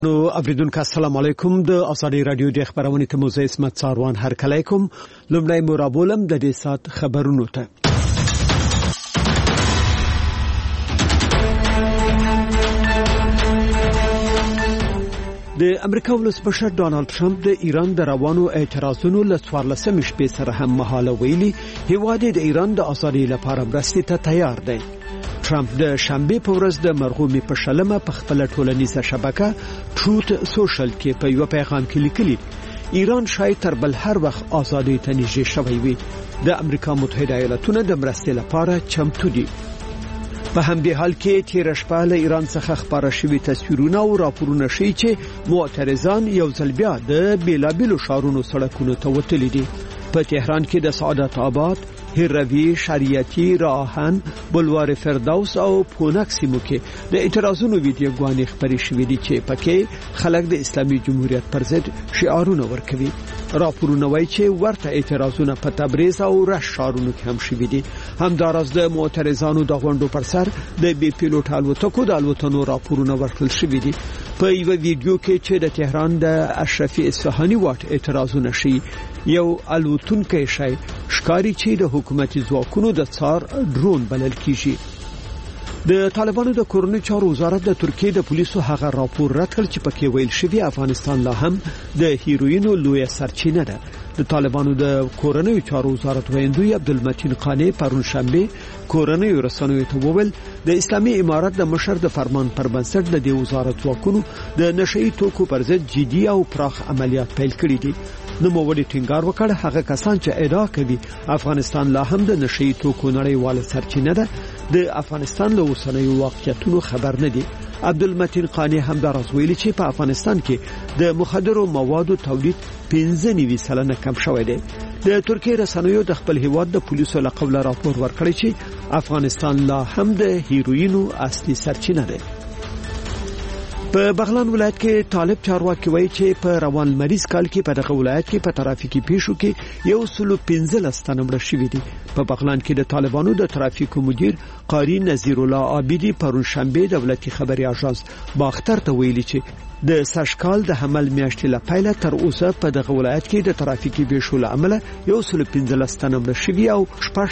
نو اوریدونکو السلام علیکم د ازادي رادیو د خبرونې ته موزه اسمت څاروان هر کله کوم لومړی مرابولم د دې سات خبرونو ته د امریکا ولسمشر ډانلډ ټرمپ د ایران د روانو اعتراضونو له 14 شپې سره هم مهاله ویلي هیواد د ایران د ازادي لپاره مرستې ته تیار دی. ټرمپ د شنبه په ورځ د مرغومي په شلمه په خپل ټولنیزه شبکه ټروت سوشل کې په یو پیغام کې لیکلي ایران شاید تر بل هر وخت ازادي ته نږدې شوی وي. د امریکا متحده ایالاتونو د مرستې لپاره چمتو دي. په همدې حال کې تیر شپه له ایران څخه خبره شوې تصویرونه او راپورونه ښیي چې معترضان یو ځل بیا د بیلابیلو ښارونو سړکونو ته وتلي دي. په تهران کې د سعادت آباد، هروی، شریعتی، راهن، بلوار فردوس او پونک سیمو کې د اعتراضونو ویډیوګانې خبرې شوې دي چې پکې خلک د اسلامي جمهوریت پر ضد شعارونه ورکوي. راپورونه وایي چې ورته اعتراضونه په تبریز او رشت ښارونو کې هم شوي دي. همداراز د معترضانو د غونډو پر سر د بي پیلوټ الوتکو د الوتنو راپورونه ورکړل شوي دي. په یو ویډیو کې چې د تهران د اشرفي اصفهاني واټ اعتراضونه شي یو الوتونکی شي ښکاری چې د حکومتي ځواکونو د څار ډرون بلل کیږي. د طالبانو د کورنۍ چارو وزارت د ترکیه د پولیسو هغه راپور رد کړ چې پکې ویل شوی افغانستان لا هم د هیروینو لویه سرچینه ده. د طالبانو د کورنۍ چارو وزارت ویندوی عبدالمتین قانی پرون شنبه کورنۍ رسنیو ته وویل د اسلامي امارت د مشر د فرمان پر بنسټ د وزارت وکونو د نشئی توکو پر ضد جدي او پراخ عملیات پیل کړي دي. نو موږ ټینګار وکړ هغه کسان چې ادعا کوي افغانستان لا هم د نشئی توکو نړیواله سرچینه ده د افغانستان له اوسنیو واقعیتونو خبر نه دي. عبدالمتین قانی همداراز ویلي چې په افغانستان کې د مخدرو موادو تولید 95% کم شوی دی. د ترکیه رسنیو د خپل هیواد د پولیسو له قبل راپور ورکړی چې افغانستان لا هم د هیروینو اصلي سرچینه ده. په بغلان ولایت کې طالب چارواکي وایي چې په روان مریض کال کې په دغه ولایت کې په ترافیکي پیښو کې 115 تنه مړه شوي دي. په بغلان کې د طالبانو د ترافیکو مدیر قاری نذیر الله عابدی پرون شنبه دولتي خبري اژانس باختر ته ویلي چې د سشکال د حمل میاشتې له پیله تر اوسه په دغه ولایت کې د ترافیکي پیښو له امله 115 تنه مړه شوي او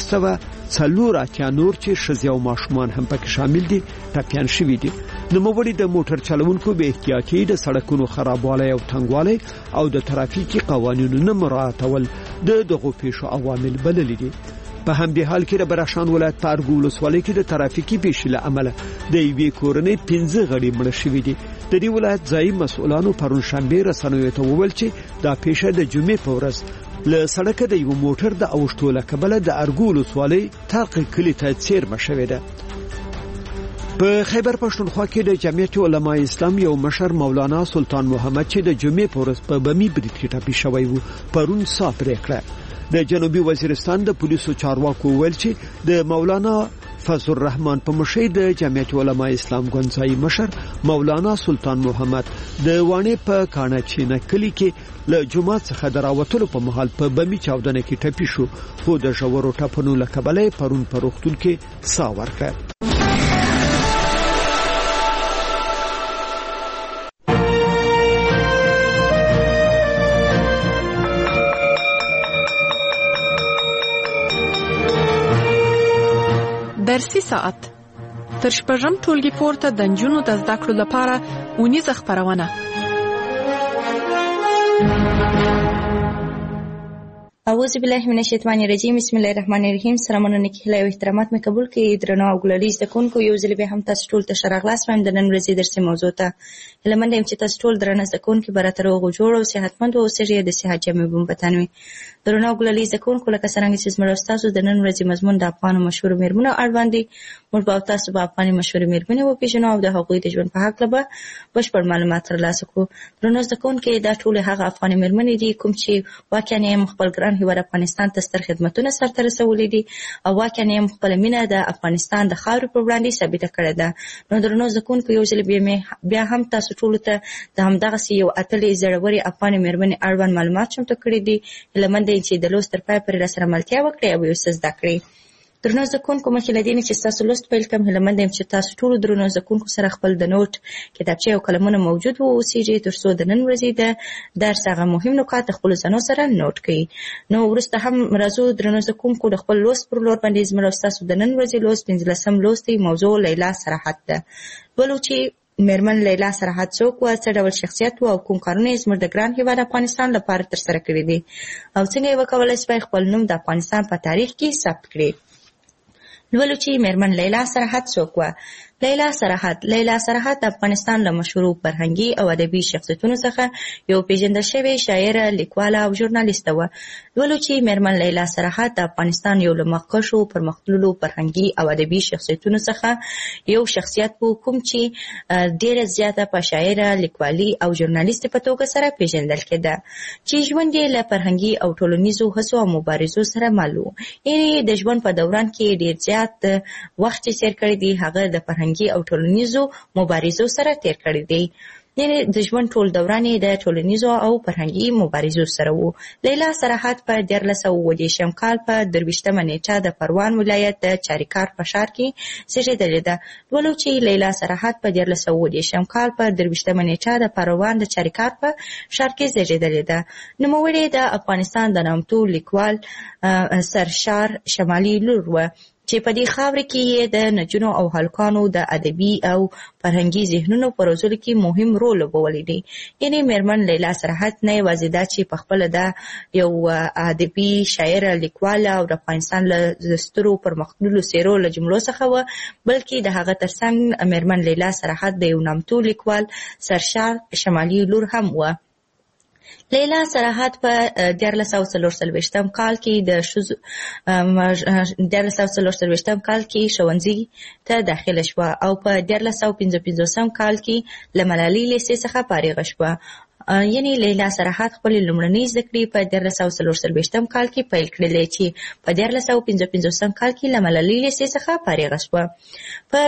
604 اتیا نور چې ښځې او ماشومان هم پکې شامل دي ټپيان شوي دي. نوموړي د موټر چلوونکو به احتیاطي د سړکونو خرابوالی او تنګوالی او د ترافیکي قوانینو نه مراعاتول د دغو پیښو عوامل بللي دي. په همدې حال کې د بدخشان ولایت په ارګو ولسوالۍ کې د ترافیکي پیښې له امله د یوې کورنۍ 15 غړي مړه شوي دي. د دې ولایت ځایي مسؤلانو پرون شنبه رسنیو ته وویل چې دا پیښه د جمعې په ورځ له سړک د یو موټر د اوښتو له کبله د ارګو ولسوالۍ تاقي کلی ته څیرمه شوې ده. په خیبر پښتونخوا کې د جمعیت علماء اسلام یو مشر مولانا سلطان محمد چې د جمعې په ورځ په بمی برید کې ټپي شوی وو پرون صاف پریکړه. د جنوبي وزیرستان د پولیسو چارواکو ویل چې د مولانا فضل الرحمن په مشرۍ د جمعیت علماء اسلام ګونځای مشر مولانا سلطان محمد د وانه په کانچینه کلی کې له جمعه څخه دراوتلو په محل په بمی چاودنه کې ټپي شو خو د ژورو ټپونو له کبله پرون په روغتون کې ساه ورکړه. درسي ساعت تر شپږم ټولګي پورته د نجونو د زده کړو لپاره اونیزه خپرونه. اعوذ بالله من الشیطان الرجیم بسم الله الرحمن الرحیم. سلامونه نیکی له احترامات مې قبول کړئ. درنو او ګلالي زده کوونکو یو ځل به هم تاسو ټول ته ښه راغلاست وایم د نن ورځې درسي موضوع ته. هیله مند یم چې تاسو ټول درنه زده کوونکي به راته روغ جوړ او صحتمند اوسئ د صحت جامې به وطن وي. درنو او ګلالي زده کوونکو لکه څنګه چې زموږ تاسو د نن ورځې مضمون د افغانو مشهور میرمنو اړوند دي. موږ به تاسو په افغاني مشهور میرمنې وپېژنو او د هغوی د ژوند په هکله به بشپړ معلومات ترلاسه کړو. درنو زده کوونکي دا ټول هغه افغاني میرمنې دي کوم چې واقعا یې خپل ګران هیواد افغانستان ته ستر خدمتونه سرته رسولي دي او واقعا یې خپل مینه د افغانستان د خاورې پر وړاندې ثابته کړې ده. نو درنو زده کوونکو یو ځل بیا هم تاسو ټول ته د همدغسې یو اتلې زړورې افغاني میرمنې اړوند معلومات چمتو کړي دي. هیله مند یم چې د لوست تر پایه پورې راسره ملتیا وکړئ او یو څه زده کړئ. درنو زده کوونکو، مخکې له دې نه چې ستاسو لوست پیل کړم، هیله مند یم چې تاسو ټولو درنو زده کوونکو سره خپل د نوټ کتابچې او قلمونه موجود واوسیږي، تر څو د نن ورځې د درس هغه مهم نکات د خپلو ځانو سره نوټ کړئ. نو وروسته هم راځو درنو زده کوونکو د خپل لوست پر لور باندې. زموږ او ستاسو د نن ورځې لوست 15 لوست دی. موضوع لیلا سراحت ده. ولو چې میرمن لیلا سراحت څوک وه، څه ډول شخصیت و او کوم کارونه یې زموږ د ګران هېواد افغانستان لپاره ترسره کړي دي او څنګه یې وکولی شوی خپل نوم د افغانستان په تاریخ کې ثبت کړي. ولو چې میرمن لیلا سراحت څوک وه. لیلا سراحت د افغانستان له مشهورو فرهنګي او ادبي شخصیتونو څخه یو پیژندل شوې شاعره، لیکواله او ژورنالیسته وه. ولو چې میرمن لیلا سراحت د افغانستان یو له مخکښو پرمختللو فرهنګي او ادبي شخصیتونو څخه یو شخصیت و، کوم چې ډېره زیاته په شاعره، لیکوالي او ژورنالیستې په توګه سره پیژندل کېده، چې ژوند یې له فرهنګي او ټولنیزو هڅو او مبارزو سره مل و. یعنې د ژوند په دوران کې ډېر زیات وخت چې تېر کړی دی هغه د فرهنګي او ټولنیزو مبارزو سره تیر کړی دی. یعنې د ژوند ټول دوران یې د ټولنیزو او فرهنګي مبارزو سره و. لیلا سراحت په 1930 کال په 23 نیټه د پروان ولایت د چاریکار په ښار کې زېږېدلې ده. ولو چې لیلا سراحت په 1930 کال په 23 نیټه د پروان د چاریکار په ښار کې زېږېدلې ده، نوموړې د افغانستان د نامتو لیکوال سرشار شمالي لور وه، چې په دې خاوره کې یې د نجونو او هلکانو د ادبي او فرهنګي ذهنونو په روزلو کې مهم رول لوبولی دی. یعنې میرمن لیلا سراحت نه یوازې دا چې په خپله دا یو ادبي شاعره، لیکواله او د افغانستان له سترو پرمختللو څېرو له جملو څخه وه، بلکې د هغه ترڅنګ میرمن لیلا سراحت د یو نامتو لیکوال سرشار شمالي لور هم وه. لیلا سراحت په 1940 کال کې د 1940 کال کې ښوونځي ته داخله شوه او په 1955 کال کې له ملالۍ لیسې څخه فارغه شوه. یعنې لیلا سراحت خپلې لومړنۍ زده کړې په 1940 کال کې پیل کړلې، چې په 1955 کال کې له ملالۍ لیسې څخه فارغه شوه. په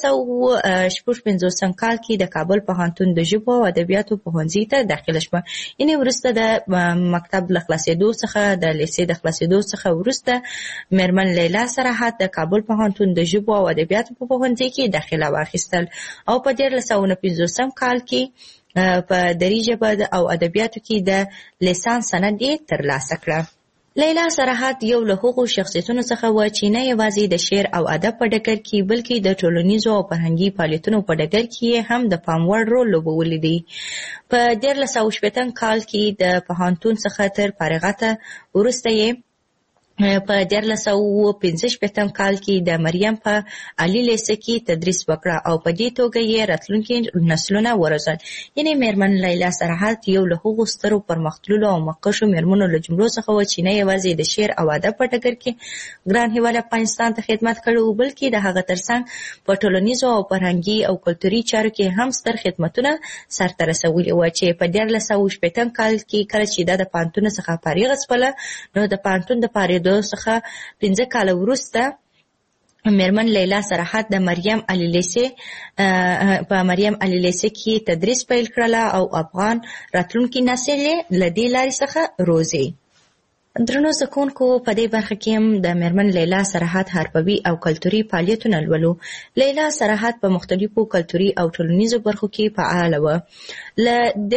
1956 کال کې د کابل پوهنتون د ژبو او ادبیاتو پوهنځي ته داخله شوه. یعنې وروسته د مکتب له خلاصېدو څخه، د لیسې د خلاصېدو څخه وروسته میرمن لیلا سراحت د کابل پوهنتون د ژبو او ادبیاتو په پوهنځي کې داخله واخیستل او په 1959 کال کې په دري ژبه او ادبیاتو کې د لیسانس سند یې ترلاسه کړه. لیلا سراحت یو له هغو شخصیتونو څخه وه چې نه یوازې د شعر او ادب په ډګر کې، بلکې د ټولنیزو او فرهنګي فعالیتونو په ډګر کې هم د پام وړ رول لوبولی دی. په 1960 کال کې د پوهنتون څخه تر فارغته وروسته یې په 1965 کال کې د مریم په عالي لیسه کې تدریس وکړه او په دې توګه یې راتلونکي نسلونه وروزل. یعنې میرمن لیلا سراحت یو له هغو سترو پرمختللو او مخکښو میرمنو له جملو څخه وه چې نه یوازې د شعر او ادب په ډګر کې ګران هېواد افغانستان ته خدمت کړی و، بلکې د هغه ترڅنګ په ټولنیزو او فرهنګي او کلتوري چارو کې هم ستر خدمتونه سرته رسولي وه، چې په 1960 کال کې کله چې دا د پوهنتون څخه فارغه شوله، نو د پوهنتون د فارغېدو څخه 5 کاله وروسته میرمن لیلا سراحت د مریم علی لیسې کې تدریس پیل کړله او افغان راتلونکي نسل یې له دې لارې څخه روزي. درنو زده کوونکو، په دې برخه کې هم د میرمن لیلا سراحت حرفوي او کلتوري فعالیتونه لولو. لیلا سراحت په مختلفو کلتوري او ټولنیزو برخو کې فعاله وه. له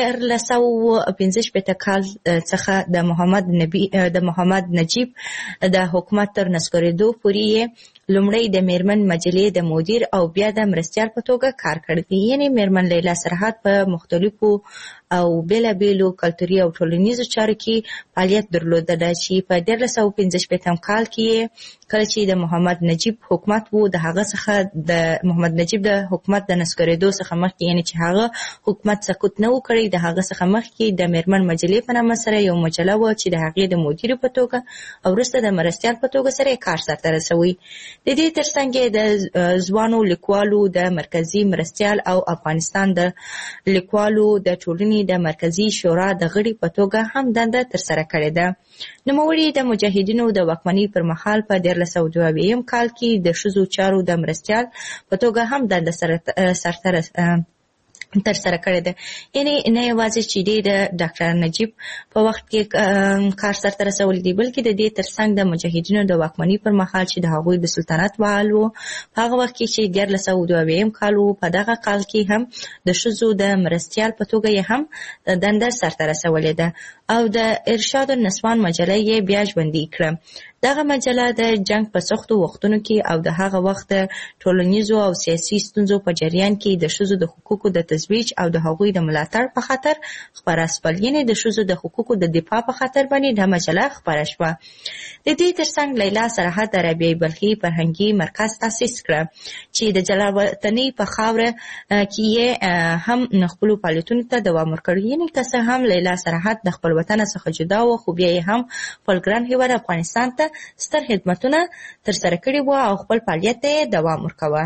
1965 کال څخه د محمد نجیب د حکومت تر نسکورېدو پورې لومړی د میرمن مجلې د مدیر او بیا د مرستیال په توګه کار کړی دی. یعنې میرمن لیلا سراحت په مختلفو او بېلابېلو کلتوري او ټولنیزو چارو کې فعالیت درلودله، چې په 1965 کال کې کله چې د محمد نجیب حکومت و، د هغه څخه د محمد نجیب د حکومت د نسکورېدو څخه مخکې، یعنې چې هغه حکومت سقوط نه و کړی، د هغه څخه مخکې د میرمن مجلې په نامه سره یو مجله وه چې د هغې د مدیر په توګه او وروسته د مرستیال په توګه سره کار سرته رسوي. د دې ترڅنګ د ځوانو لیکوالو د مرکزي مرستیال او افغانستان د لیکوالو د ټولنې د مرکزي شورا د غړي په توګه هم دنده ترسره کړې ده. نوموړي د مجاهدینو د واکمنۍ پر مهال په 1922 کال کې د ښځو چارو د مرستیال په توګه هم دنده سرته تر سره کړی ده. یعنی نه یوازې چې دی د ډاکټر نجیب په وخت کې کار سرته رسولی دی، بلکې د دې ترڅنګ د مجاهدینو د واکمنۍ پر مهال چې د هغوی د سلطنت فعال وو، په هغه وخت کې چې 1402 کال وو، په دغه کال کې هم د ښځو د مرستیال په توګه یې هم دنده سرته رسولې ده او د ارشاد النسوان مجله یې بیا ژوندۍ کړه. دغه مجله د جنگ په سختو وختونو کې او د هغه وخت د ټولنیزو او سیاسي ستونزو په جریان کې د ښځو د حقوقو د ترویج او د هغوی د ملاتړ په خاطر خپره شول. یعنې د ښځو د حقوقو د دفاع په خاطر باندې دا مجله خپره شوه. د دې ترڅنګ لیلا سرحد د رابعه بلخي فرهنګي مرکز تاسیس کړه چې د جلال وطنۍ په خاوره کې یې هم خپلو فعالیتونو ته دوام ورکړ. یعنې که څه هم لیلا سرحد د خپل وطن څخه جدا و، خو بیا یې هم خپل ګران هېواد افغانستان ته ستر خدمتونه ترسره کړي وو او خپل فعالیت ته دوام ورکاوه.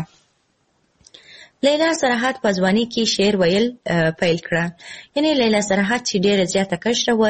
لیلا سرحد په ځوانۍ کې شعر ویل پیل کړه. یعنې لیلا سرحد چې ډېره زیاته کشره وه،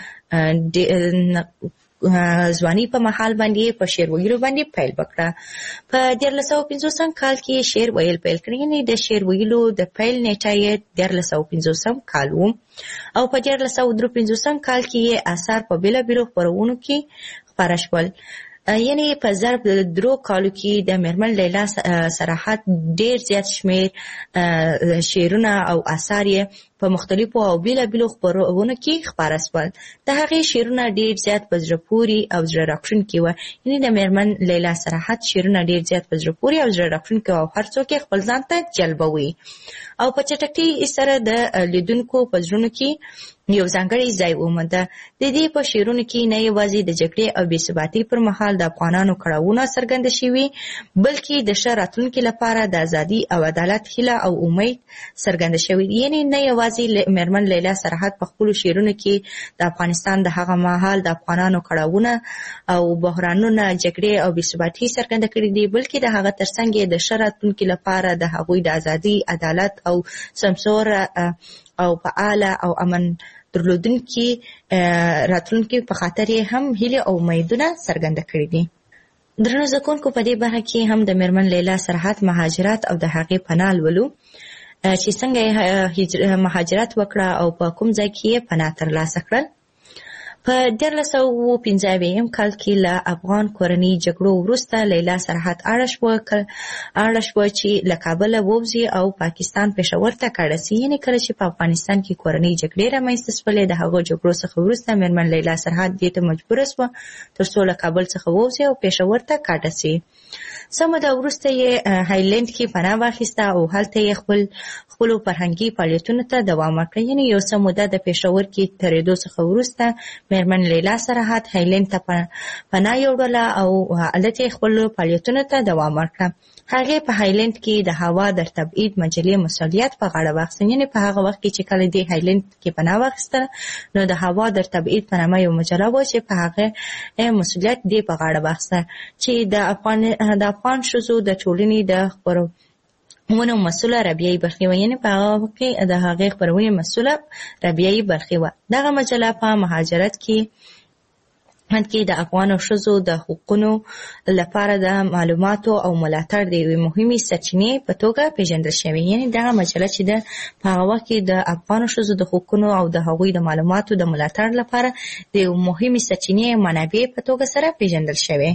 د ځوانۍ په مهال باندې په شعر ویلو باندې پیل وکړه. په 1450 کال کې شعر ویل پیل کړ. یعنې د شعر ویلو د پیل نیټه یې 1450 کال و او په 1453 کال کې یې اثار په بېلابېلو خپرونو کې خپاره شول. یعنې په ضرب 3 کالو کې د میرمن لیلا سرحد ډېر زیات شمېر شعرونه او اثار یې په مختلفو او بېلابېلو خپرونو کې خپاره شول. د هغې شعرونه ډېر زیات په زړه پورې او زړه راښکونکي وو. یعنې د میرمن لیلا سرحد شعرونه ډېر زیات په زړه پورې او زړه راښکونکي وو او هر څوک یې خپل ځان ته جلبوي او په چټکۍ سره د لیدونکو په زړونو کې یو ځانګړی ځای ومونده. د دې په شعرونو کې نه یوازې د جګړې او بېثباتۍ پر مهال د افغانانو کړاوونه څرګنده شوي، بلکې د ښه راتلونکي لپاره د ازادي او عدالت هیله او امید څرګنده شوي. یعنې نه یوازې میرمن لیلا سرحد په خپلو شعرونو کې د افغانستان د هغه مهال د افغانانو کړاوونه او بحرانونه، جګړې او بېثباتۍ څرګنده کړي دي، بلکې د هغه ترڅنګ یې د ښه راتلونکي لپاره د هغوی د ازادي، عدالت او سمسوره او فعاله او امن درلودونکي راتلونکي په خاطر یې هم هیلې او امیدونه څرګنده کړي دي. درنو زده کوونکو، په دې برخه کې هم د میرمن لیلا سرحد مهاجرت او د هغې پناه لولو چې څنګه یې مهاجرت وکړه او په کوم ځای کې یې پناه ترلاسه کړل. په 1495 کال کې له افغان کورنۍ جګړو وروسته لیلا سرحد اړه شوه چې له کابله ووځي او پاکستان پېښور ته کډه سي. یعنې کله چې په افغانستان کې کورنۍ جګړې رامنځته شولې، د هغو جګړو څخه وروسته میرمن لیلا سرحد دې ته مجبوره شوه تر څو له کابل څخه ووځي او پېښور ته کډه سي. څه موده وروسته یې هایلند کې پناه واخیسته او هلته یې خپلو فرهنګي فعالیتونو ته دوام ورکړ. یعنې یو څه موده د پېښور کې تېرېدو څخه وروسته میرمن لیلا سرحد هایلند ته پناه یوړله او هلته یې خپلو فعالیتونو ته دوام ورکړه. هغې په هایلند کې د هوا در تبعید مجلې مسؤلیت په غاړه واخیسته. یعنې په هغه وخت کې چې کله دې هایلند کې پناه واخیسته، نو د هوا در تبعید په نامه یو مجله وه چې په هغه مسؤلیت دې په غاړه واخیسته چې د افغان ښځو د ټولنې د خپرونو مسؤله رابعه بلخي وه. یعنې په هغه وخت کې د هغې خپرونې مسؤله رابعه بلخي وه. دغه مجله په مهاجرت کې د افغانو ښځو د حقوقو لپاره د معلوماتو او ملاتړ د یوې مهمې سرچینې په توګه پیژندل شوې. یعنې دغه مجله چې ده په هغه وخت کې د افغانو ښځو د حقوقو او د هغوی د معلوماتو د ملاتړ لپاره د یوې مهمې سرچینې منابع په توګه سره پیژندل شوې.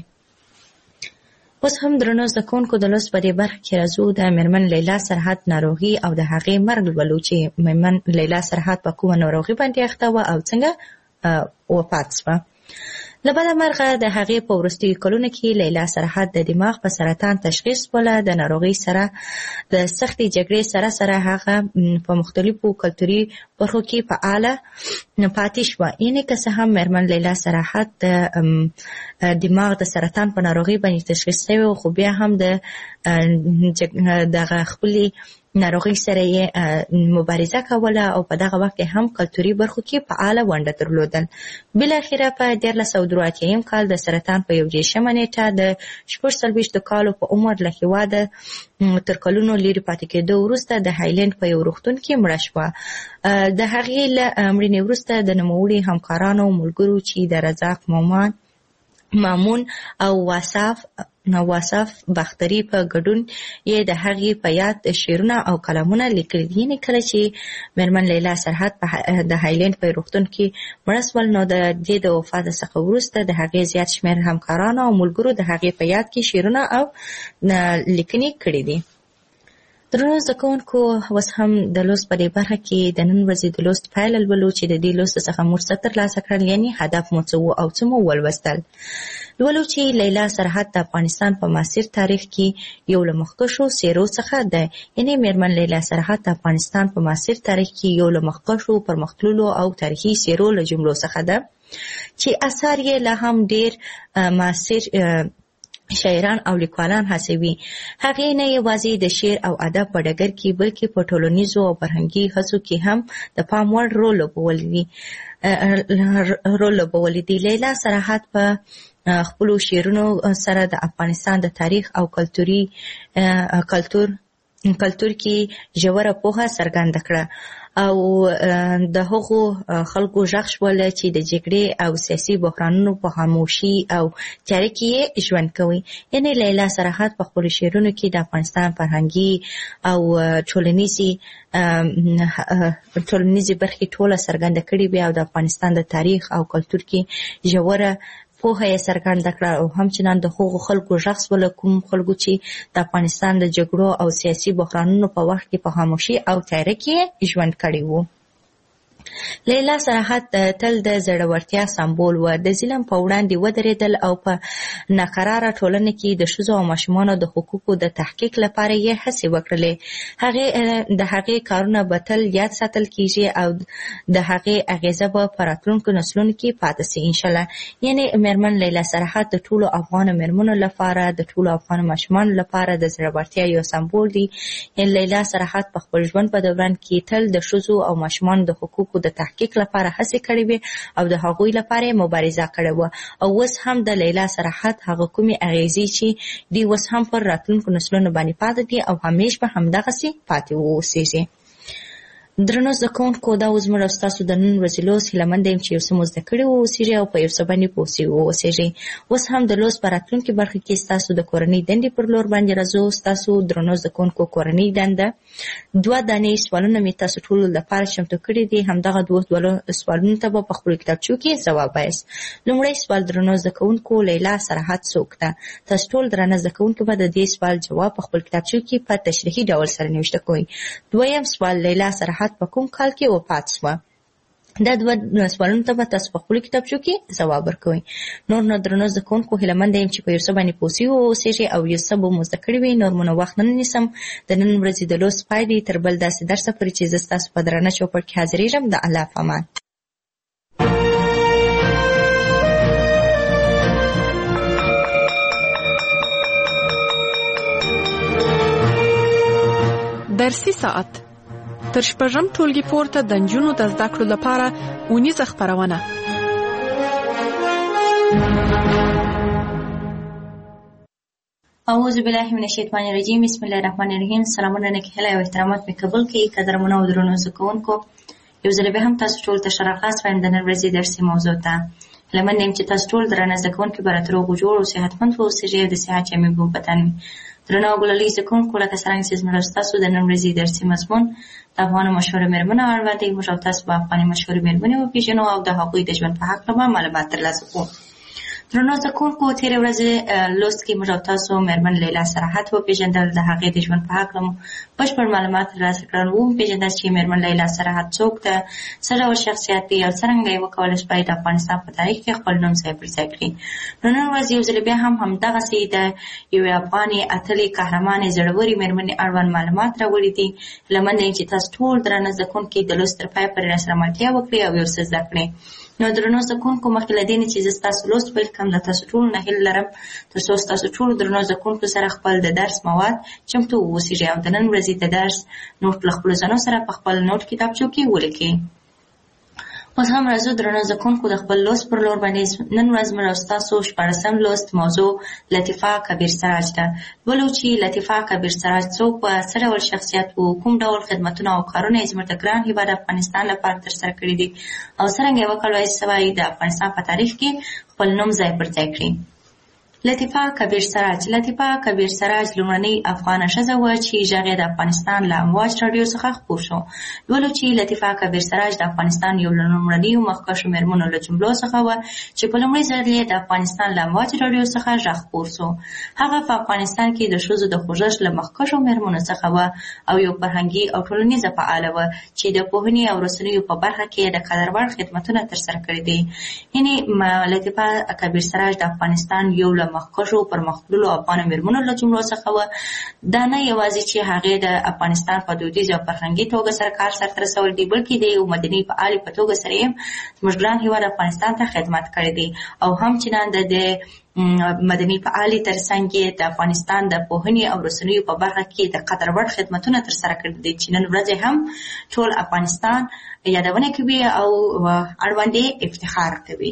اوس هم درنو زده کوونکو، د لوست په دې برخه کې راځو د میرمن لیلا سرحد ناروغي او د هغې مرګ لولو چې میرمن لیلا سرحد په کومه ناروغي باندې اخته وه او څنګه وفات شوه. له بده مرغه د هغې په وروستیو کلونو کې لیلا سرحد د دماغ په سرطان تشخیص شوله. د ناروغۍ سره د سختې جګړې سره هغه په مختلفو کلتوري برخو کې فعاله پاتې شوه. یعنې که څه هم میرمن لیلا سرحد د دماغ د سرطان په ناروغۍ باندې تشخیص شوی و، خو بیا هم دغه خپلې ناروغۍ سره یې مبارزه کوله او په دغه وخت کې هم کلتوري برخو کې فعاله ونډه درلودل. بالاخره په 1483 کال د سرطان په 21 نیټه د 46 کالو په عمر له هېواده تر کلونو لرې پاتې کېدو وروسته د هایلند په یو روغتون کې مړه شوه. د هغې له مړینې وروسته د نوموړي همکارانو او ملګرو چې د رزاق مامون او واصاف نواصف باختري په ګډون یې د هغې په یاد شعرونه او کلامونه لیکلي دي. یعنې کله چې مېرمن لیلا سرحد د هایلینډ په روغتون کې مړه سول، نو د دې د وفات څخه وروسته د هغې زیات شمېر همکارانو او ملګرو د هغې په یاد کې شعرونه او لیکنې کړي دي. درنو زده کوونکو، اوس هم د لوست په دې برخه کې د نن ورځې د لوست پایله لولو چې د دې لوست څخه موږ څه ترلاسه کړل، یعنې هدف مو څه و او څه مو ولوستل. لولو چې لیلا سرحد د افغانستان په معاصر تاریخ کې یو له مخکښو څېرو څخه ده. یعنې مېرمن لیلا سرحد د افغانستان په معاصر تاریخ کې یو له مخکښو پرمختللو او تاریخي څېرو له جملو څخه ده چې اثار یې لا هم ډېر معاصر شاعران او لیکوالان هڅوي. هغې نه یوازې د شعر او ادب په ډګر کې بلکې په ټولنیزو او فرهنګي هڅو کې هم د پام وړ رول لوبولی دی. لیلا سرحد په خپلو شعرونو سره د افغانستان د تاریخ او کلتور کې ژوره پوهه څرګنده کړه او د هغو خلکو غږ شول چې د جګړې او سیاسي بحرانونو په خاموشي او تیاره کې ژوند کوي. یعنې لیلا سرحد په خپلو شعرونو کې د افغانستان فرهنګي او ټولنیزې برخې ټوله څرګنده کړې وې او د افغانستان د تاریخ او کلتور کې ژوره پوهه یې څرګنده کړه او همچنان د هغو خلکو غږ شول کوم خلکو چې د افغانستان د جګړو او سیاسي بحرانونو په وخت کې په خاموشي او تیاره کې ژوند کړی وو. لیلا سرحد تل د زړورتیا سمبول و. د ظلم په وړاندې ودرېدل او په ناقراره ټولنه کې د ښځو او ماشومانو د حقوقو د تحقیق لپاره یې هڅې وکړلې. د هغې کارونه به تل یاد ساتل کیږي او د هغې اغیزه به په راتلونکو نسلونو کې پاتې سي انشاءالله. یعنې مېرمن لیلا سرحد د ټولو افغانو مېرمنو لپاره، د ټولو افغانو ماشومانو لپاره د زړورتیا یو سمبول دی. لیلا سرحد په خپل ژوند په دوران کې تل د ښځو او ماشومانو د حقوقو د تحقیق لپاره هڅې کړې وې او د هغوی لپاره مبارزه کړې وه او اوس هم د لیلا سرحد هغه کومې اغیزې چې دی اوس هم پر راتلونکو نسلونو باندې پاتې دي او همیش به همدغسې پاتې واوسېږي. درنو زده کوونکو، دا اوس زموږ او ستاسو د نن ورځې لوست هیله منده یم چې یو څه مو زده کړي واوسېږي او په یو څه باندې پوه سوي واوسېږي. اوس هم د لوست په راتلونکې برخه کې ستاسو د کورنۍ دندې پر لور باندې راځو. ستاسو درنو زده کوونکو کورنۍ دنده 2 دانې سوالونه مې تاسو ټولو لپاره چمتو کړي دي. همدغه 2 سوالونو ته به په خپلو کتابچو کې ځواب وایاست. لومړی سوال: درنو زده کوونکو، لیلا سرحد څوک ده؟ تاسو ټول درنه زده کوونکو به د دې سوال جواب په خپل کتابچو کې په تشریحي ډول سره نوشته کوئ. دویم سوال: لیلا سرحد په کوم کال کې وفات شوه؟ دا 2 سوالونو ته به تاسو په خپلو کتابچو کې ځواب ورکوئ. نور نو درنو زده کوونکو، هیله منده یم چې په یو څه باندې پوه سوي واوسېږئ او یو څه به مو زده کړي وي. نور مو نو وخت نه نیسم. د نن ورځې د لوست پای دی. تر بل داسې درسه پورې چې زه ستاسو په درانه چوپړ کې حاضرېږم. د الله په امان. درسي ساعت تر شپږم ټولګي پورته د نجونو د زده کړو لپاره اونیزه خپرونه. اعوذ بالله من الشیطان الرجیم. بسم الله الرحمن الرحیم. سلامونه نکهله او احترامات مې قبول کړئ. قدرمنو او درنو زده کوونکو، یو ځل بیا هم تاسو ټول ته ښه راغلاست وایم د نن ورځې درسي موضوع ته. هیله منده یم چې تاسو ټول درانه زده کوونکي به راته روغ و جوړ او صحتمند واوسېږئ او د صحت جامې به بدن وي. درنو او ګلالي زده کوونکو، لکه څرنګه چې زموږ او ستاسو د نن ورځې درسي مضمون د افغانو مشهورو مېرمنو اړوند دی، موږ او تاسو به افغاني مشهورې مېرمنې وپېژنو او د هغوی د ژوند په هکله به معلومات ترلاسه کړو. درنو زده کوونکو، تېرې ورځې لوست کې موږ او تاسو مېرمن لیلا سرحد وپېژندل. د هغې د ژوند په هکله مو بشپړ معلومات ترلاسه کړل. وپېژندل چې مېرمن لیلا سرحد څوک ده، څه ډول شخصیت دی او څرنګه یې وکولی شوای د افغانستان په تاریخ کې خپل نوم ځای پر ځای کړي. نو نن ورځ یو ځل بیا هم همدغسې د یوې افغانې اتلې قهرمانې زړورې مېرمنې اړوند معلومات راوړي دي. هیله منده یم چې تاسو ټول درانه زده کوونکي د لوست تر پایه پورې راسره ملتیا وکړئ او یو څه زده کړئ. نو درنو زده کوونکو، مخکې له دې نه چې زه ستاسو لوست پیل کړم، د تاسو ټولو نه هیله لرم تر څو ستاسو ټولو درنو زده کوونکو سره خپل د درس مواد چمتو واوسېږي او د نن ورځې د درس نوټ له خپلو ځانو سره په خپل نوټ کتابچو کې ولیکئ. اوس هم راځو درنو زده کوونکو د خپل لوست پر لور باندې. نن ورځ موږ او ستاسو 14م لوست موضوع لطیفه کبیر سراج ده. ولو چې لطیفه کبیر سراج څوک و، څه ډول شخصیت و، کوم ډول خدمتونه او کارونه یې زموږ د ګران هېواد افغانستان لپاره ترسره کړي دي او څرنګه یې وکولی شوای د افغانستان په تاریخ کې خپل نوم ځای پر ځای کړي. لطیفه کبیر سراج لومړنۍ افغانه ښځه وه چې غږ یې د افغانستان له امواج راډیو څخه خپور شو. لولو چې لطیفه کبیر سراج د افغانستان یو له لومړنیو مخکښو مېرمنو له جملو څخه وه چې په لومړي ځل یې د افغانستان له امواج راډیو څخه غږ خپور شو. هغه په افغانستان کې د ښځو د خوځښت له مخکښو مېرمنو څخه وه او یو فرهنګي او ټولنیزه فعاله وه چې د پوهنې او رسنیو په برخه کې د قدر وړ خدمتونه ترسره کړي دي. یعنې لطیفه کبیر سراج د افغانستان یو له مخکښو پرمختللو افغانو مېرمنو له جملو څخه وه. دا نه یوازې چې هغې د افغانستان په دودیزه او فرهنګي توګه سره کار سرته رسولی دی، بلکې د یو مدني فعالې په توګه سره یې زموږ ګران هېواد افغانستان ته خدمت کړی دی او همچنان د مدني فعالې ترڅنګ یې د افغانستان د پوهنې او رسنیو په برخه کې د قدر وړ خدمتونه ترسره کړي دي چې نن ورځ هم ټول افغانستان یادونه کوي او اړوند افتخار کوي.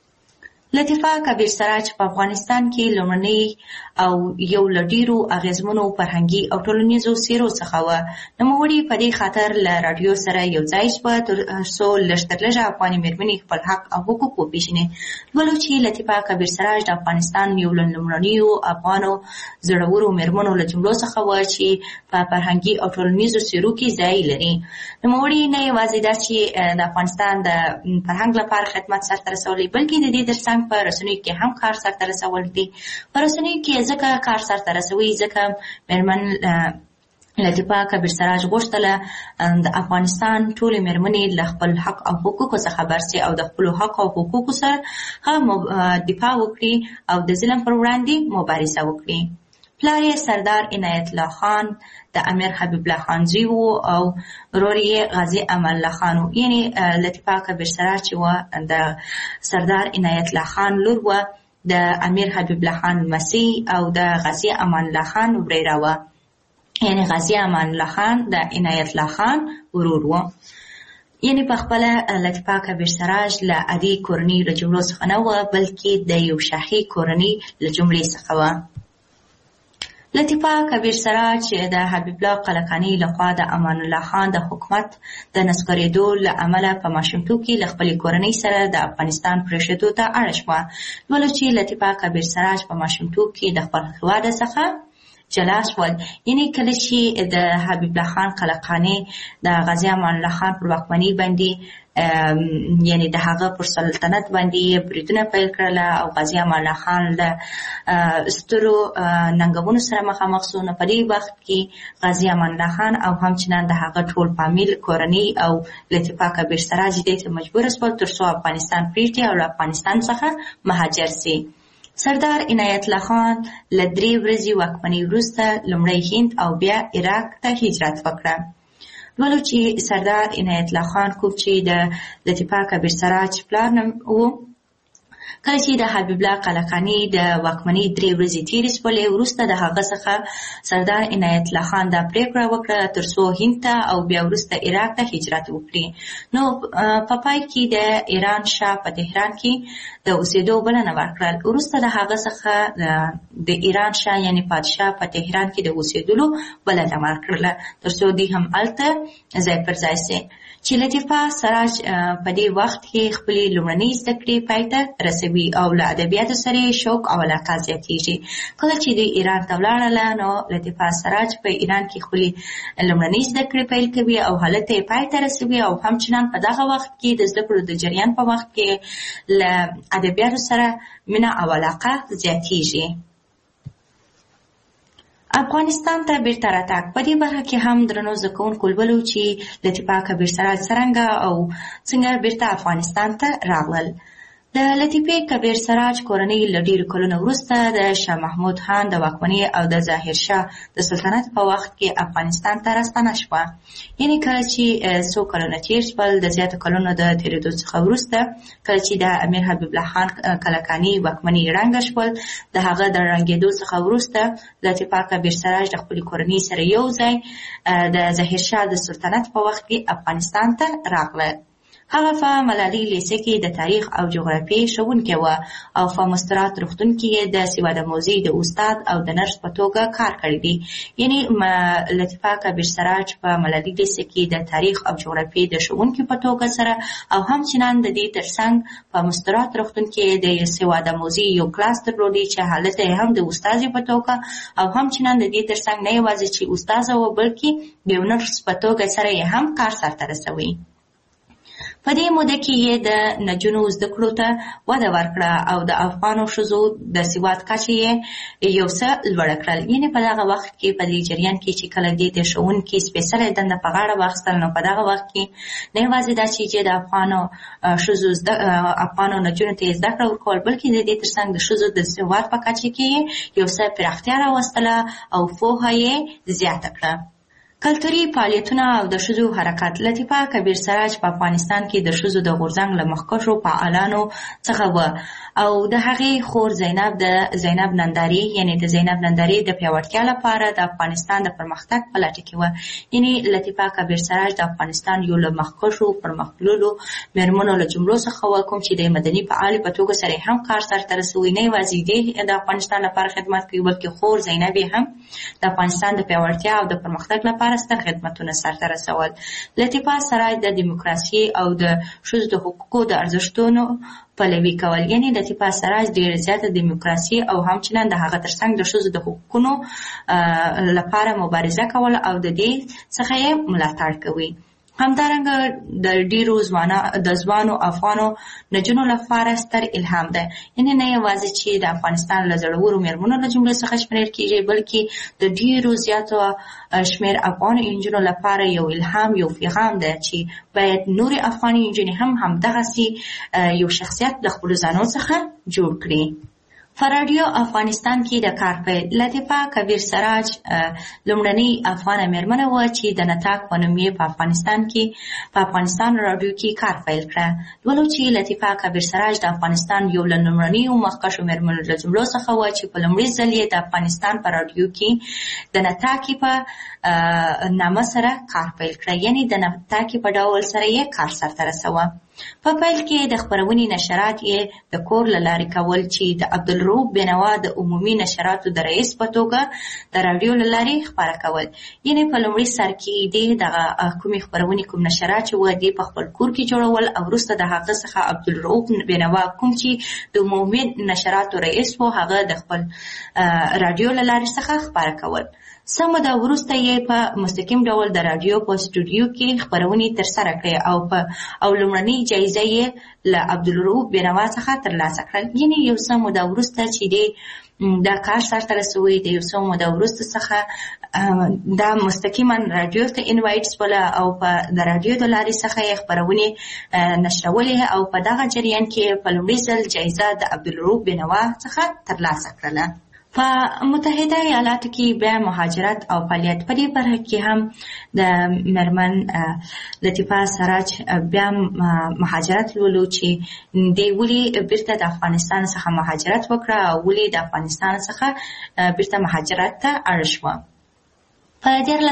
لطیفه کبیر سراج په افغانستان کې لومړنۍ او یو له ډېرو اغېزمنو فرهنګي او ټولنیزو څېرو څخه وه. نوموړې په دې خاطر له راډیو سره یو ځای شوه تر څو لږ تر لږه افغاني مېرمنې خپل حق او حقوق وپېژني. لولو چې لطیفه کبیر سراج د افغانستان یو له لومړنیو افغانو زړورو مېرمنو له جملو څخه وه چې په فرهنګي او ټولنیزو څېرو کې ځای لري. نوموړې نه یوازې دا چې د افغانستان د فرهنګ لپاره خدمت سرته رسولی، بلکې د دې ترڅنګ په رسنیو کې هم کار سرته رسول دي. په رسنیو کې ځکه کار سرته رسوي ځکه مېرمن لطیفه کبیر سراج غوښتله د افغانستان ټولې مېرمنې له خپل حق او حقوقو څخه خبر سي او د خپلو حق او حقوقو سره هم دفاع وکړي او د ظلم پر وړاندې مبارزه وکړي. پلار یې سردار عنایت الله خان د امیر حبیب الله خان زوی و او ورور یې غازي امان الله خان و. یعنې لطیفه کبیر سراج چې وه د سردار عنایت الله خان لور وه، د امیر حبیب الله خان لمسۍ او د غازي امان الله خان وريره وه. یعنې غازي امان الله خان د عنایت الله خان ورور و. یعنې په خپله لطیفه کبیر سراج له عادي کورنۍ له جملو څخه نه وه، بلکې د یو شاهي کورنۍ له جملې څخه وه. لطیفه کبیر سراج د حبیب الله قلقاني لخوا د امان الله خان د حکومت د نسکورېدو له امله په ماشومتوب کې له خپلې کورنۍ سره د افغانستان پرېښودو ته اړ شوه. لولو چې لطیفه کبیر سراج په ماشومتوب کې د خپل هېواده څخه جلا شول. یعنې کله چې د حبیب الله خان قلقاني د غازي امان الله خان پر واکمنۍ باندې یعنی د هغه پر سلطنت باندې بریدونه پیل کړل او غازي امان الله خان له سترو ننګونو سره مخامخ شو. نو په دې وخت کې غازي امان الله خان او همچنان د هغه ټول فامیل کورنۍ او لطیفه کبیر سراج دې ته مجبور شول تر څو افغانستان پرېږدي او له افغانستان څخه مهاجر شي. سردار عنایت الله خان له 3 ورځې واکمنۍ وروسته لومړی هند او بیا عراق ته هجرت وکړه. لولو چې سردار عنایت الله خان کوم چې د لطیفه کبیر سراج پلار نوم و، کله چې د حبیب الله قلقاني د واکمنۍ 3 ورځې تېرې شولې، وروسته د هغه څخه سردار عنایت الله خان دا پرېکړه وکړه تر څو هند ته او بیا وروسته عراق ته هجرت وکړي. نو په پای کې د ایران شاه په تهران کې د اوسېدو بلنه ورکړل. وروسته د هغه څخه د ایران شاه یعنی پادشاه په تهران کې د اوسېدلو بلنه ورکړله تر څو دوی هم هلته ځای پر ځای شي. چې لطیفه سراج په دې وخت کې خپلې لومړنۍ زده کړې پای ته رسوي او له ادبیاتو سره شوق او علاقه زیاتېږي. کله چې دوی ایران ته ولاړله نو لطیفه سراج په ایران کې خپلې لومړنۍ زده کړې پیل کوي او هلته یې پای ته رسوي او همچنان په دغه وخت کې د زده کړو د جریان په وخت کې له ادبیاتو سره مینه او علاقه زیاتېږي. افغانستان ته بیرته راتګ په دې برخه کې هم درنو زده کوونکو لولو چې لطیفه کبیر سراج څرنګه او څنګه بیرته افغانستان ته راغلل. د لطیفه کبیر سراج کورنۍ له ډېرو کلونو وروسته د شاه محمود خان د واکمنۍ او د ظاهر شاه د سلطنت په وخت کې افغانستان ته راستنه شوه. یعنې کله چې څو کلونه تېر شول، د زیاتو کلونو د تېرېدو څخه وروسته کله چې د امیر حبیب الله خان قلقاني واکمنۍ ړنګه شول، د هغه د ړنګېدو څخه وروسته لطیفه کبیر سراج د خپلې کورنۍ سره یو ځای د ظاهر شاه د سلطنت په وخت کې افغانستان ته راغله. هغه په ملالۍ لیسه کې د تاریخ او جغرافیې ښوونکی و او په مسترات روغتون کې د سواد موضوع د استاد او د نرس په توګه کار کړی دی. یعنی لطیفه کبیر سراج په ملالۍ لیسه کې د تاریخ او جغرافیې د ښوونکي په توګه سره او همچنان د دې ترڅنګ په مسترات روغتون کې د سواد موضوع یو کلاس درلودي چې حالت هم د استاد په توګه او همچنان د دې ترڅنګ نه یوازې چې استاد او بلکې د نرس په توګه سره هم کار سرته رسوي. په دې موده کې یې د نجونو زده کړو ته وده ورکړه او د افغانو ښځو د سواد کچه یې یو څه لوړه کړل. یعنې په دغه وخت کې په دې جریان کې چې کله دې د ښوونکي سپېڅلې دنده په غاړه واخیستل، نو په دغه وخت کې نه یوازې دا چې د افغانو ښځو افغانو نجونو ته زده کړه ورکول، بلکې د دې ترڅنګ د ښځو د سواد په کچه کې یو څه پراختیا راوستله او پوهه یې زیاته کړه. کلتوري فعالیتونه او د ښځو حرکت. لطیفه کبیر سراج په افغانستان کې د ښځو د غورځنګ له مخکښو فعالانو څخه و او د هغې خور زینب ننداري، یعنی د زینب ننداري د پیاوړتیا لپاره د افغانستان د پرمختګ په لټه کې و. یعنی لطیفه کبیر سراج د افغانستان یو له مخکښو پرمختللو مېرمنو له جملو څخه و، کوم چې د مدني فعالې په توګه سره هم کار سرته رسوي. نه یوازې د افغانستان لپاره خدمت کوي، بلکې خور زینب هم د افغانستان د پیاوړتیا او د پرمختګ لپاره ستر خدمتونه سرته رسول. لطیفه سراج د دیموکراسي او د ښځو د حقوقو د ارزښتونو پلوي کول. یعنی لطیفه سراج ډېره زیاته دیموکراسي او همچنان د هغه ترڅنګ د ښځو د حقوقونو لپاره مبارزه کول او د دې څخه یې ملاتړ کوي. همدارنګه د ډیرو ځوانو افغانو نجونو لپاره ستر الهام ده. یعنی نه یوازې چې د افغانستان له زړورو مېرمنو له جملې څخه شمېرل کېږي، بلکې د ډیرو زیاتو شمېر افغانو نجونو لپاره یو الهام، یو پیغام ده چې باید نورې افغاني نجونې هم همدغسې یو شخصیت د خپلو ځانو څخه جوړ کړي. په رادیو افغانستان کې د کار پیل. لطیفه کبیر سراج لومړنۍ افغانه مېرمنه وه چې د نطاق په نوم یې په افغانستان رادیو کې کار پیل کړه. ولو چې لطیفه کبیر سراج د افغانستان یو له لومړنیو مخکښو مېرمنو له جملو څخه وه چې په لومړي ځل یې د افغانستان په رادیو کې د نطاقې په نامه سره کار پیل کړه. یعنی د نطاقې په ډول سره یې کار سرته رسوه. په پیل کې د خپرونې نشرات یې د کور له لارې کول چې د عبدالرؤف بینوا د عمومي نشراتو د رئیس په توګه د راډیو له لارې خپاره کول. یعنې په لومړي سر کې دې دغه کومې خپرونې کوم نشرات چې وه دې په خپل کور کې جوړول او وروسته د هغه څخه عبدالرؤف بینوا کوم چې د عمومي نشراتو رئیس و هغه د خپل راډیو له لارې څخه خپاره کول. څه موده وروسته یې په مستقیم ډول د راډیو په سټوډیو کې خپرونې ترسره کړې او لومړنۍ جایزه یې له عبدالرؤف بینوا څخه ترلاسه کړل. یعنې یو څه موده وروسته چې دا کار سرته رسوي، د یو څه موده وروسته څخه دا مستقیما راډیو ته انوایټ شوله او په د راډیو د لارې څخه یې خپرونې نشرولې او په دغه جریان کې په لومړي ځل جایزه د عبدالرؤف بینوا څخه ترلاسه کړله. په متحده ایالاتو کې بیا مهاجرت او فعالیت. په دې برخه کې هم د مېرمن لطیفه سراج بیا مهاجرت لولو چې دی ولې بیرته د افغانستان څخه مهاجرت وکړه او ولې د افغانستان څخه بیرته مهاجرت ته اړ شوه. په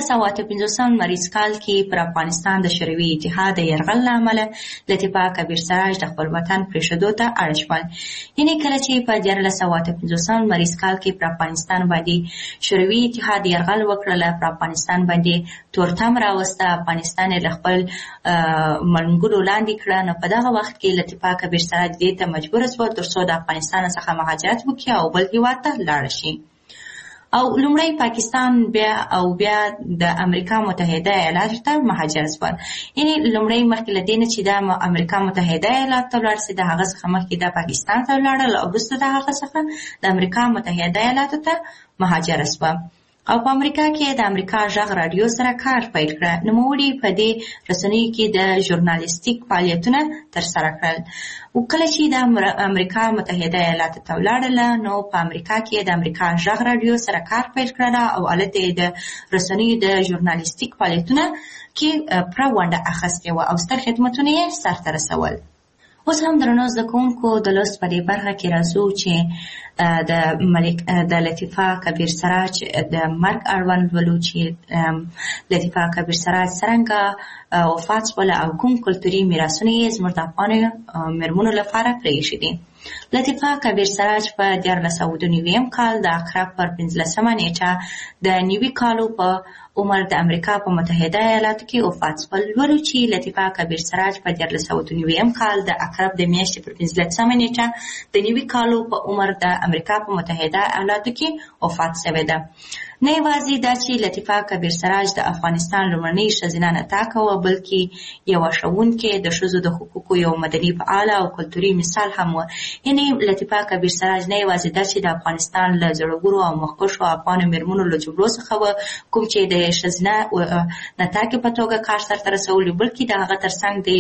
1950 مریض کال کې پر افغانستان د شوروي اتحاد د یرغل له امله لطیفه کبیر سراج د خپل وطن پرېښودو ته اړ شول. یعنې کله چې په 1950 مریض کال کې پر افغانستان باندې شوروي اتحاد یرغل وکړله، پر افغانستان باندې تورتم راوسته، افغانستان یې له خپل منګولو لاندې کړه، نو په دغه وخت کې لطیفه کبیر سراج دې ته مجبوره شوه ترڅو د افغانستان څخه مهاجرت وکړي او بل هېواد ته لاړه شي. او لومړی پاکستان بیا د امریکا متحده ایالاتو ته مهاجر شول. یعنې لومړی مخکې له دې نه چې د امریکا متحده ایالاتو ته ولاړ شي، د هغه څخه مخکې د پاکستان ته ولاړل او وروسته د هغه څخه د امریکا متحده ایالاتو ته مهاجر شوه. او په امریکا کې د امریکا غږ راډیو سره کار پیل کړه. نوموړي په دې رسنیو کې د ژورنالیستیک فعالیتونه ترسره کړل. او کله چې د امریکا متحده ایالاتو ته ولاړله، نو په امریکا کې د امریکا غږ راډیو سره کار پیل کړله او هلته یې د رسنیو د ژورنالیستیک فعالیتونه کې پوره ونډه اخیستې وه او ستر خدمتونه یې سرته رسول. اوس هم درنو زده کوونکو د لوست په دې برخه کې راځو چې د لطیفه کبیر سراج د مرګ اړوند ولو چې لطیفه کبیر سراج څرنګه وفات شوله او کوم کلتوري میراثونه یې زموږ د افغانو میرمنو لپاره پرېښي دي. لطیفه کبیر سراج په 1992 کال د اکراب پر 15 نیټه د 90 کالو په عمر د امریکا په متحده ایالاتو کې وفات شول. ولو چې لطیفه کبیر سراج په 1992 کال د اکراب د میاشتې پر 15 نیټه د 90 کالو په عمر د امریکا په متحده ایالاتو کې وفات شوې ده. نه یوازې دا چې لطیفه کبیر سراج د افغانستان لومړنۍ ښځینه نطاقه وه، بلکې یوه ښوونکې، د ښځو د حقوقو یو مدني فعاله او کلتوري مثال هم وه. یعنې لطیفه کبیر سراج نه یوازې دا چې د افغانستان له زړورو او مخکښو افغانو میرمنو له جګړو څخه وه کوم چې د ښځینه نطاقې په توګه کار سرته رسولی، بلکې د هغه ترڅنګ د